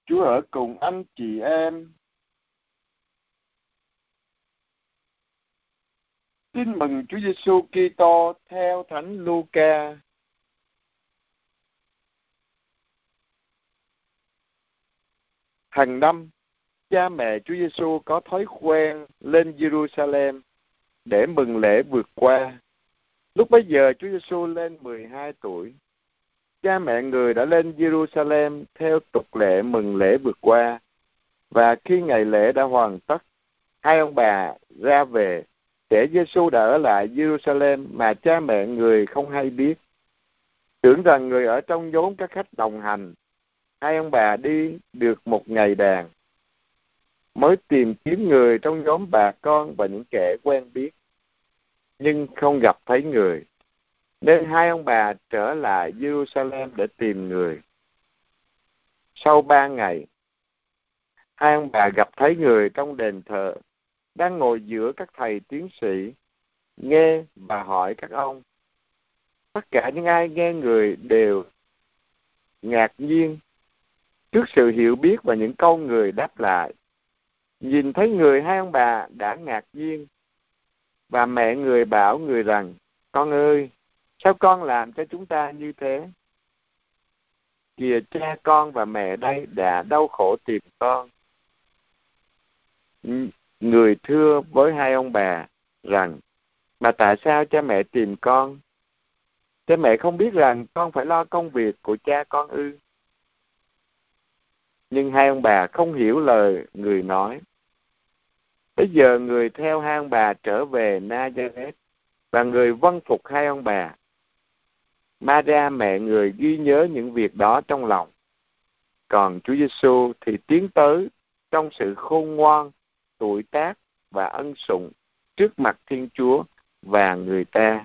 Chúa ở cùng anh chị em. Tin mừng Chúa Giêsu Kitô theo Thánh Luca. Hàng năm, cha mẹ Chúa Giêsu có thói quen lên Jerusalem để mừng lễ vượt qua. Lúc bấy giờ Chúa Giêsu lên 12 tuổi. Cha mẹ người đã lên Jerusalem theo tục lệ mừng lễ vượt qua. Và khi ngày lễ đã hoàn tất, hai ông bà ra về. Trẻ Giêsu đã ở lại Jerusalem mà cha mẹ người không hay biết. Tưởng rằng người ở trong nhóm các khách đồng hành. Hai ông bà đi được một ngày đàn, mới tìm kiếm người trong nhóm bà con và những kẻ quen biết, nhưng không gặp thấy người. Nên hai ông bà trở lại Jerusalem để tìm người. Sau 3 ngày, hai ông bà gặp thấy người trong đền thờ, đang ngồi giữa các thầy tiến sĩ, nghe và hỏi các ông. Tất cả những ai nghe người đều ngạc nhiên trước sự hiểu biết và những câu người đáp lại. Nhìn thấy người, hai ông bà đã ngạc nhiên. Và mẹ người bảo người rằng: Con ơi, sao con làm cho chúng ta như thế? Kìa, cha con và mẹ đây đã đau khổ tìm con. Người thưa với hai ông bà rằng: Mà tại sao cha mẹ tìm con? Cha mẹ không biết rằng con phải lo công việc của cha con ư? Nhưng hai ông bà không hiểu lời người nói. Bây giờ người theo hai ông bà trở về Nazareth, và người vâng phục hai ông bà. Maria mẹ người ghi nhớ những việc đó trong lòng. Còn Chúa Giêsu thì tiến tới trong sự khôn ngoan, tuổi tác và ân sủng trước mặt Thiên Chúa và người ta.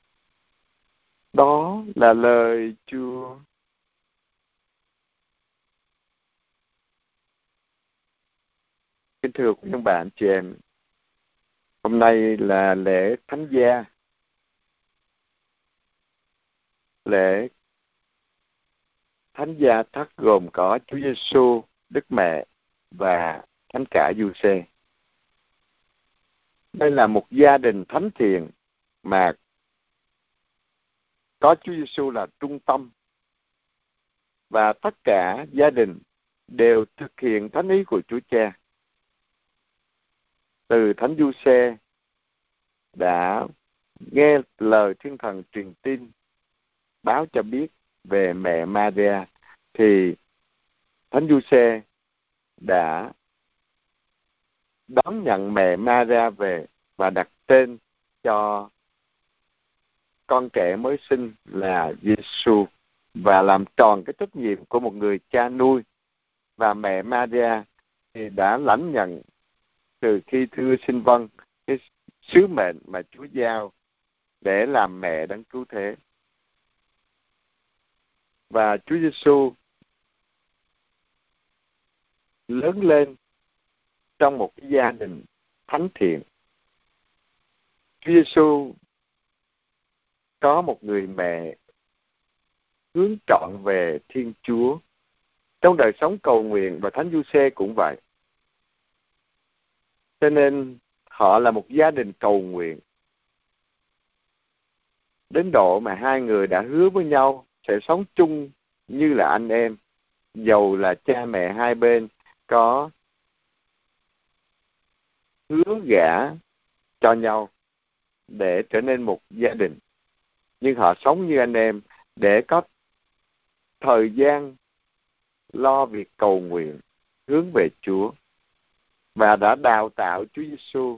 Đó là lời Chúa. Kính thưa quý ông bà anh chị em, hôm nay là lễ Thánh Gia, lễ Thánh Gia Thất gồm có Chúa Giêsu, Đức Mẹ và Thánh Cả Giuse. Đây là một gia đình thánh thiện mà có Chúa Giêsu là trung tâm, và tất cả gia đình đều thực hiện thánh ý của Chúa Cha. Từ Thánh Giuse đã nghe lời Thiên Thần truyền tin báo cho biết về mẹ Maria, thì Thánh Giuse đã đón nhận mẹ Maria về và đặt tên cho con trẻ mới sinh là Giêsu, và làm tròn cái trách nhiệm của một người cha nuôi. Và mẹ Maria thì đã lãnh nhận từ khi thưa xin vâng cái sứ mệnh mà Chúa giao để làm mẹ Đấng Cứu Thế. Và Chúa Giêsu lớn lên trong một cái gia đình thánh thiện. Chúa Giêsu có một người mẹ hướng trọn về Thiên Chúa trong đời sống cầu nguyện, và Thánh Giuse cũng vậy. Cho nên họ là một gia đình cầu nguyện, đến độ mà hai người đã hứa với nhau sẽ sống chung như là anh em, dầu là cha mẹ hai bên có hứa gả cho nhau để trở nên một gia đình, nhưng họ sống như anh em để có thời gian lo việc cầu nguyện hướng về Chúa, và đã đào tạo Chúa Giêsu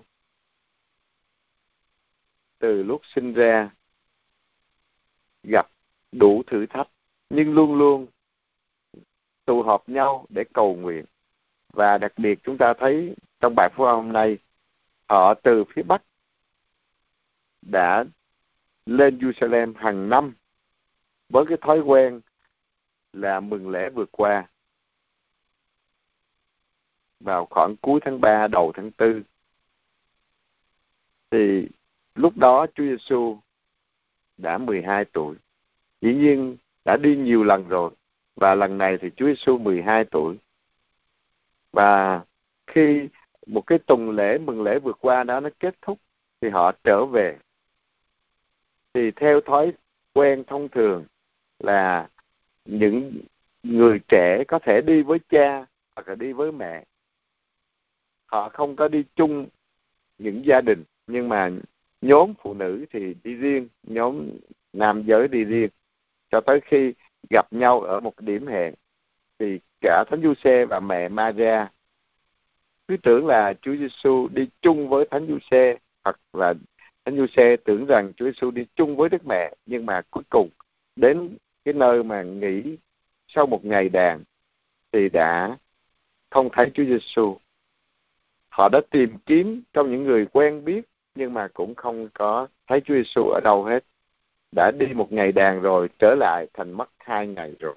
từ lúc sinh ra, gặp đủ thử thách nhưng luôn luôn tụ họp nhau để cầu nguyện. Và đặc biệt chúng ta thấy trong bài phúc âm hôm nay, họ từ phía Bắc đã lên Jerusalem hàng năm với cái thói quen là mừng lễ vượt qua vào khoảng cuối tháng 3 đầu tháng 4. Thì lúc đó Chúa Giêsu đã 12 tuổi. Dĩ nhiên đã đi nhiều lần rồi, và lần này thì Chúa Giêsu 12 tuổi. Và khi một cái tuần lễ mừng lễ vượt qua đó nó kết thúc thì họ trở về. Thì theo thói quen thông thường là những người trẻ có thể đi với cha hoặc là đi với mẹ. Họ không có đi chung những gia đình, nhưng mà nhóm phụ nữ thì đi riêng, nhóm nam giới đi riêng, cho tới khi gặp nhau ở một điểm hẹn. Thì cả Thánh Giuse và mẹ Maria cứ tưởng là Chúa Giêsu đi chung với Thánh Giuse, hoặc là Thánh Giuse tưởng rằng Chúa Giêsu đi chung với Đức Mẹ, nhưng mà cuối cùng đến cái nơi mà nghỉ sau một ngày đàn thì đã không thấy Chúa Giêsu. Họ đã tìm kiếm trong những người quen biết, nhưng mà cũng không có thấy Chúa Giêsu ở đâu hết. Đã đi một ngày đàn rồi, trở lại thành mất 2 ngày rồi.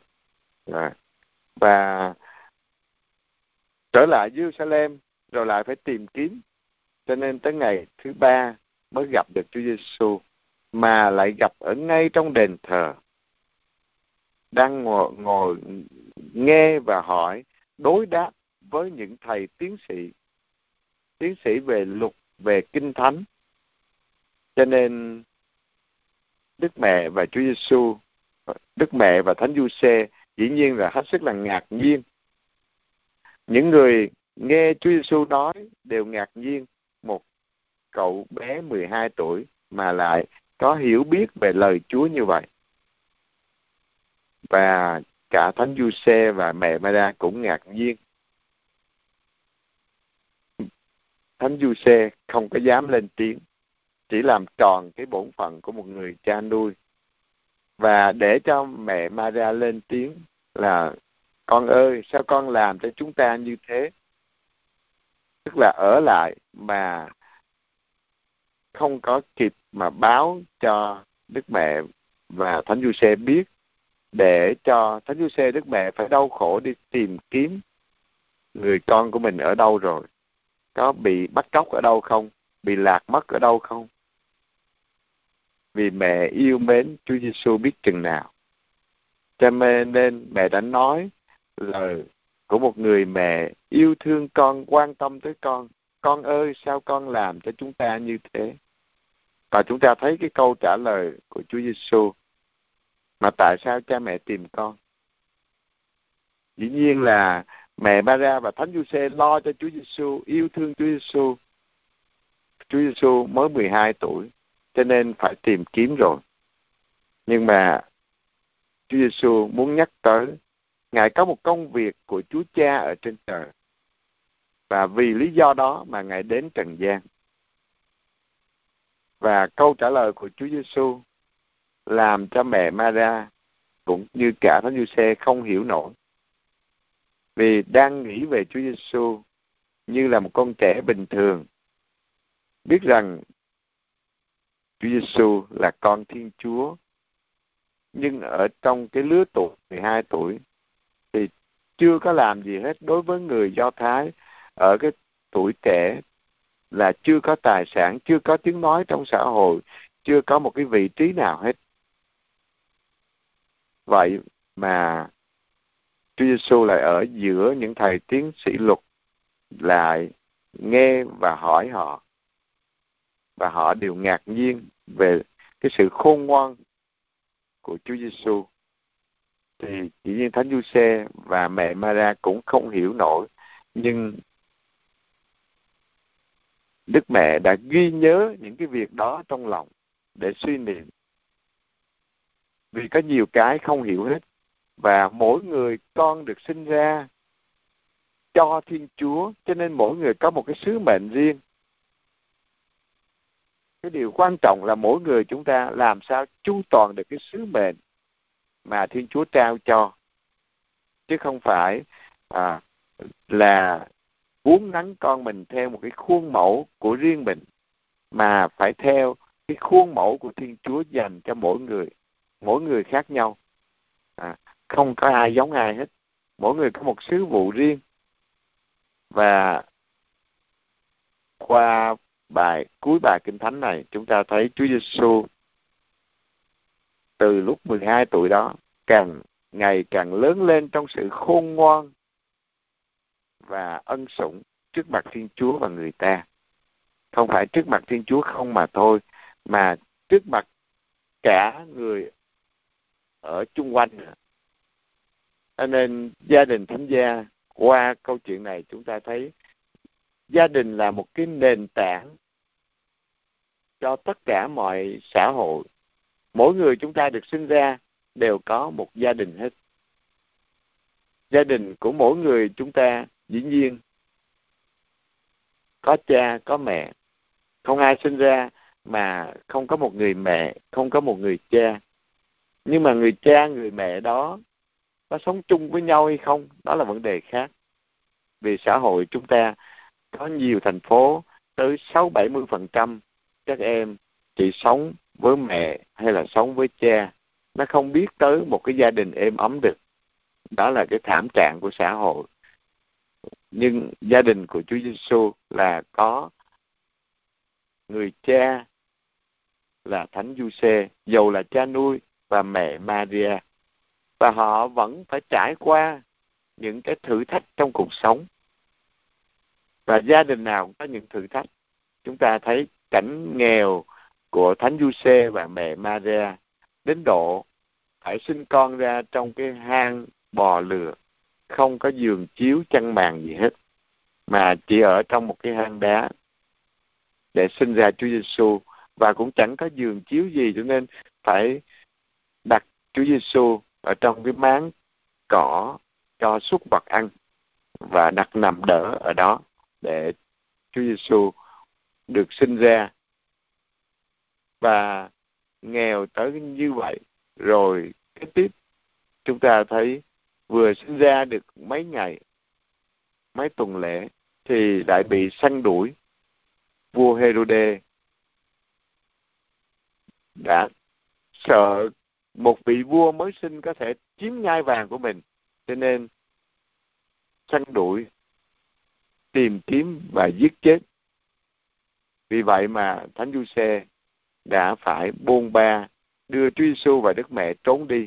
Và trở lại Jerusalem rồi lại phải tìm kiếm, cho nên tới ngày thứ 3 mới gặp được Chúa Giêsu, mà lại gặp ở ngay trong đền thờ, đang ngồi nghe và hỏi, đối đáp với những thầy tiến sĩ về luật, về kinh thánh. Cho nên Đức Mẹ và Chúa Giêsu, Đức Mẹ và Thánh Giuse dĩ nhiên là hết sức là ngạc nhiên. Những người nghe Chúa Giêsu nói đều ngạc nhiên, một cậu bé 12 tuổi mà lại có hiểu biết về lời Chúa như vậy. Và cả Thánh Giuse và mẹ Maria cũng ngạc nhiên. Thánh Giuse không có dám lên tiếng, chỉ làm tròn cái bổn phận của một người cha nuôi. Và để cho mẹ Maria lên tiếng là, con ơi, sao con làm cho chúng ta như thế? Tức là ở lại mà không có kịp mà báo cho Đức Mẹ và Thánh Giuse biết, để cho Thánh Giuse, Đức Mẹ phải đau khổ đi tìm kiếm người con của mình ở đâu rồi, có bị bắt cóc ở đâu không, bị lạc mất ở đâu không. Vì mẹ yêu mến Chúa Giêsu biết chừng nào, cho nên mẹ đã nói lời của một người mẹ yêu thương con, quan tâm tới con. Con ơi, sao con làm cho chúng ta như thế? Và chúng ta thấy cái câu trả lời của Chúa Giêsu, mà tại sao cha mẹ tìm con? Dĩ nhiên là mẹ Maria và Thánh Giuse lo cho Chúa Giêsu, yêu thương Chúa Giêsu. Chúa Giêsu mới 12 tuổi, cho nên phải tìm kiếm rồi. Nhưng mà Chúa Giêsu muốn nhắc tới, Ngài có một công việc của Chúa Cha ở trên trời, và vì lý do đó mà Ngài đến trần gian. Và câu trả lời của Chúa Giêsu làm cho mẹ Maria cũng như cả Thánh Giuse không hiểu nổi. Vì đang nghĩ về Chúa Giêsu như là một con trẻ bình thường, biết rằng Chúa Giêsu là con Thiên Chúa, nhưng ở trong cái lứa tuổi 12 tuổi thì chưa có làm gì hết. Đối với người Do Thái ở cái tuổi trẻ là chưa có tài sản, chưa có tiếng nói trong xã hội, chưa có một cái vị trí nào hết. Vậy mà Chúa Giêsu lại ở giữa những thầy tiến sĩ luật, lại nghe và hỏi họ, và họ đều ngạc nhiên về cái sự khôn ngoan của Chúa Giêsu. Thì chỉ nhiên Thánh Giuse và mẹ Maria cũng không hiểu nổi, nhưng Đức Mẹ đã ghi nhớ những cái việc đó trong lòng để suy niệm. Vì có nhiều cái không hiểu hết, và mỗi người con được sinh ra cho Thiên Chúa, cho nên mỗi người có một cái sứ mệnh riêng. Cái điều quan trọng là mỗi người chúng ta làm sao chu toàn được cái sứ mệnh mà Thiên Chúa trao cho, chứ không phải là uốn nắn con mình theo một cái khuôn mẫu của riêng mình, mà phải theo cái khuôn mẫu của Thiên Chúa dành cho mỗi người khác nhau. Không có ai giống ai hết, mỗi người có một sứ vụ riêng. Và qua cuối bài Kinh Thánh này, chúng ta thấy Chúa Giêsu từ lúc 12 tuổi đó ngày càng lớn lên trong sự khôn ngoan, và ân sủng trước mặt Thiên Chúa và người ta. Không phải trước mặt Thiên Chúa không mà thôi, mà trước mặt cả người ở chung quanh. Cho nên gia đình thánh gia, qua câu chuyện này chúng ta thấy gia đình là một cái nền tảng cho tất cả mọi xã hội. Mỗi người chúng ta được sinh ra đều có một gia đình hết. Gia đình của mỗi người chúng ta dĩ nhiên có cha, có mẹ. Không ai sinh ra mà không có một người mẹ, không có một người cha. Nhưng mà người cha, người mẹ đó có sống chung với nhau hay không, đó là vấn đề khác. Vì xã hội chúng ta có nhiều thành phố, tới 60-70% các em chỉ sống với mẹ hay là sống với cha. Nó không biết tới một cái gia đình êm ấm được. Đó là cái thảm trạng của xã hội. Nhưng gia đình của Chúa Giêsu là có người cha là Thánh Giuse, dầu là cha nuôi và mẹ Maria. Và họ vẫn phải trải qua những cái thử thách trong cuộc sống. Và gia đình nào cũng có những thử thách. Chúng ta thấy cảnh nghèo của Thánh Giuse và mẹ Maria đến độ phải sinh con ra trong cái hang bò lừa, không có giường chiếu chăn màn gì hết, mà chỉ ở trong một cái hang đá để sinh ra Chúa Giêsu, và cũng chẳng có giường chiếu gì, cho nên phải đặt Chúa Giêsu ở trong cái máng cỏ cho súc vật ăn và đặt nằm đỡ ở đó để Chúa Giêsu được sinh ra. Và nghèo tới như vậy, rồi kế tiếp chúng ta thấy vừa sinh ra được mấy ngày, mấy tuần lễ thì lại bị săn đuổi. Vua Herode đã sợ một vị vua mới sinh có thể chiếm ngai vàng của mình, cho nên săn đuổi, tìm kiếm và giết chết. Vì vậy mà Thánh Giuse đã phải bôn ba đưa Chúa Giêsu và Đức Mẹ trốn đi.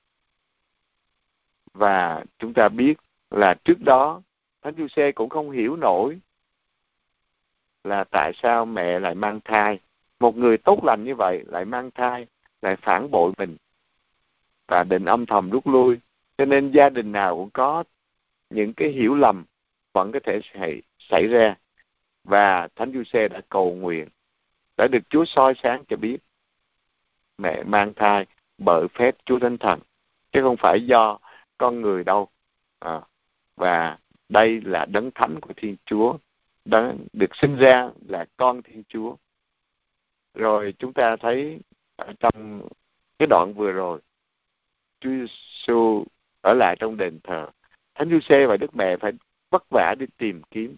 Và chúng ta biết là trước đó Thánh Giuse cũng không hiểu nổi là tại sao mẹ lại mang thai. Một người tốt lành như vậy lại mang thai, lại phản bội mình và định âm thầm rút lui. Cho nên gia đình nào cũng có những cái hiểu lầm vẫn có thể xảy ra. Và Thánh Giuse đã cầu nguyện, đã được Chúa soi sáng cho biết mẹ mang thai bởi phép Chúa Thánh Thần, chứ không phải do con người đâu. Và đây là đấng thánh của Thiên Chúa, đã được sinh ra là con Thiên Chúa. Rồi chúng ta thấy ở trong cái đoạn vừa rồi, Chúa Giêsu ở lại trong đền thờ, Thánh Giuse và Đức Mẹ phải vất vả đi tìm kiếm.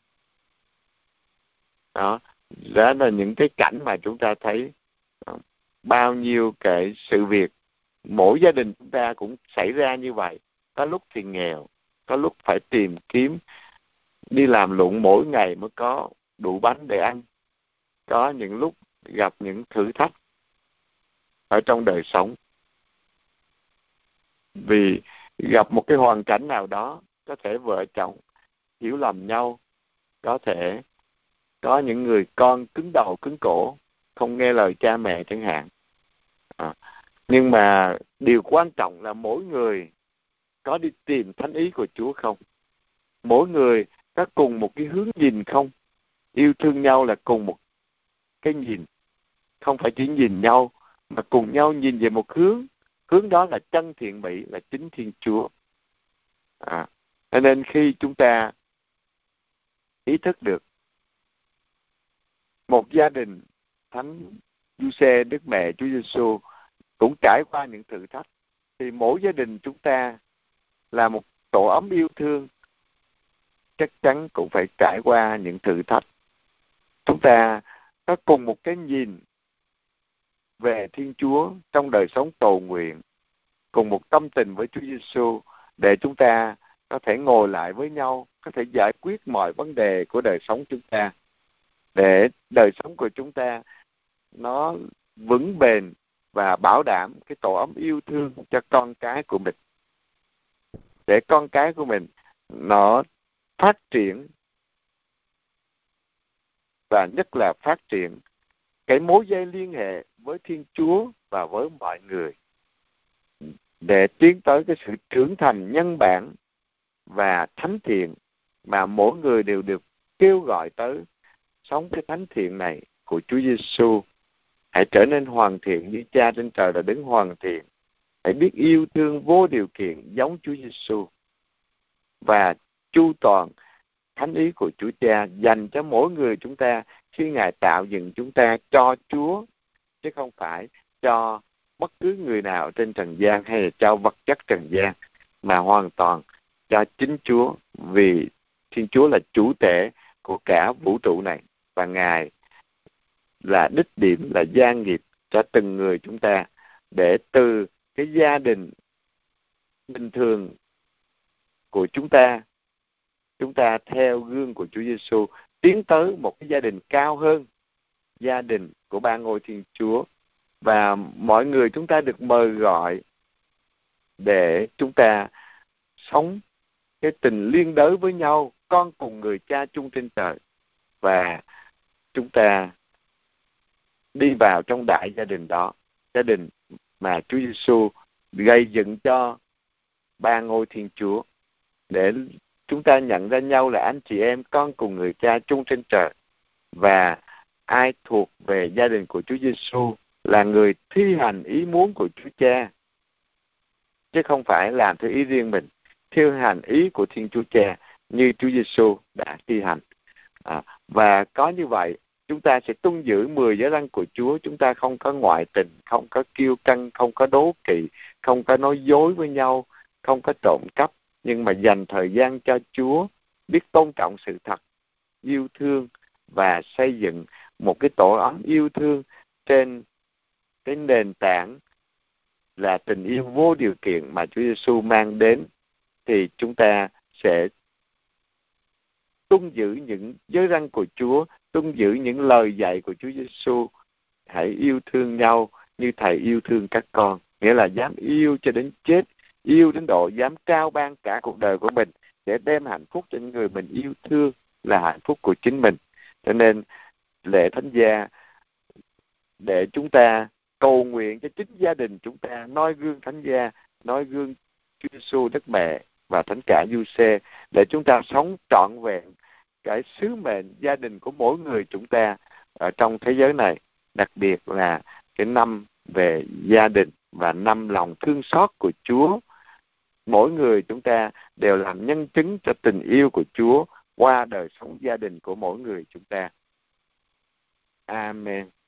Đó là những cái cảnh mà chúng ta thấy bao nhiêu cái sự việc. Mỗi gia đình chúng ta cũng xảy ra như vậy. Có lúc thì nghèo, có lúc phải tìm kiếm, đi làm lụng mỗi ngày mới có đủ bánh để ăn. Có những lúc gặp những thử thách ở trong đời sống. Vì gặp một cái hoàn cảnh nào đó, có thể vợ chồng hiểu lầm nhau, có thể có những người con cứng đầu cứng cổ, không nghe lời cha mẹ chẳng hạn. Nhưng mà điều quan trọng là mỗi người có đi tìm thánh ý của Chúa không? Mỗi người có cùng một cái hướng nhìn không? Yêu thương nhau là cùng một cái nhìn, không phải chỉ nhìn nhau, mà cùng nhau nhìn về một hướng. Hướng đó là chân thiện mỹ, là chính Thiên Chúa. Cho nên khi chúng ta ý thức được một gia đình Thánh Giuse, Đức Mẹ Chúa Giêsu cũng trải qua những thử thách, thì mỗi gia đình chúng ta là một tổ ấm yêu thương, chắc chắn cũng phải trải qua những thử thách. Chúng ta có cùng một cái nhìn về Thiên Chúa trong đời sống cầu nguyện, cùng một tâm tình với Chúa Giêsu, để chúng ta có thể ngồi lại với nhau, có thể giải quyết mọi vấn đề của đời sống chúng ta, để đời sống của chúng ta nó vững bền và bảo đảm cái tổ ấm yêu thương cho con cái của mình, để con cái của mình nó phát triển, và nhất là phát triển cái mối dây liên hệ với Thiên Chúa và với mọi người, để tiến tới cái sự trưởng thành nhân bản và thánh thiện mà mỗi người đều được kêu gọi tới sống cái thánh thiện này của Chúa Giêsu. Hãy trở nên hoàn thiện như Cha trên trời là đấng hoàn thiện. Hãy biết yêu thương vô điều kiện giống Chúa Giêsu, và chu toàn thánh ý của Chúa Cha dành cho mỗi người chúng ta khi Ngài tạo dựng chúng ta cho Chúa, chứ không phải cho bất cứ người nào trên trần gian hay là cho vật chất trần gian, mà hoàn toàn cho chính Chúa, vì Thiên Chúa là chủ tể của cả vũ trụ này, và Ngài là đích điểm, là gia nghiệp cho từng người chúng ta, để từ cái gia đình bình thường của chúng ta theo gương của Chúa Giêsu tiến tới một cái gia đình cao hơn, gia đình của ba ngôi Thiên Chúa. Và mọi người chúng ta được mời gọi để chúng ta sống cái tình liên đới với nhau, con cùng người Cha chung trên trời, và chúng ta đi vào trong đại gia đình đó, gia đình mà Chúa Giêsu gây dựng cho ba ngôi Thiên Chúa, để chúng ta nhận ra nhau là anh chị em con cùng người Cha chung trên trời. Và ai thuộc về gia đình của Chúa Giêsu là người thi hành ý muốn của Chúa Cha, chứ không phải làm theo ý riêng mình, thi hành ý của Thiên Chúa Cha như Chúa Giêsu đã thi hành. Và có như vậy, chúng ta sẽ tuân giữ 10 giới răn của Chúa. Chúng ta không có ngoại tình, không có kiêu căng, không có đố kỵ, không có nói dối với nhau, không có trộm cắp, nhưng mà dành thời gian cho Chúa, biết tôn trọng sự thật, yêu thương và xây dựng một cái tổ ấm yêu thương trên cái nền tảng là tình yêu vô điều kiện mà Chúa Giêsu mang đến. Thì chúng ta sẽ tuân giữ những giới răn của Chúa, tuân giữ những lời dạy của Chúa Giêsu. Hãy yêu thương nhau như Thầy yêu thương các con, nghĩa là dám yêu cho đến chết, yêu đến độ dám trao ban cả cuộc đời của mình để đem hạnh phúc cho những người mình yêu thương, là hạnh phúc của chính mình. Cho nên lễ thánh gia để chúng ta cầu nguyện cho chính gia đình chúng ta, noi gương thánh gia, noi gương Chúa Giêsu, Đức Mẹ và Thánh Cả Giuse, để chúng ta sống trọn vẹn cái sứ mệnh gia đình của mỗi người chúng ta ở trong thế giới này, đặc biệt là cái năm về gia đình và năm lòng thương xót của Chúa. Mỗi người chúng ta đều làm nhân chứng cho tình yêu của Chúa qua đời sống gia đình của mỗi người chúng ta. Amen.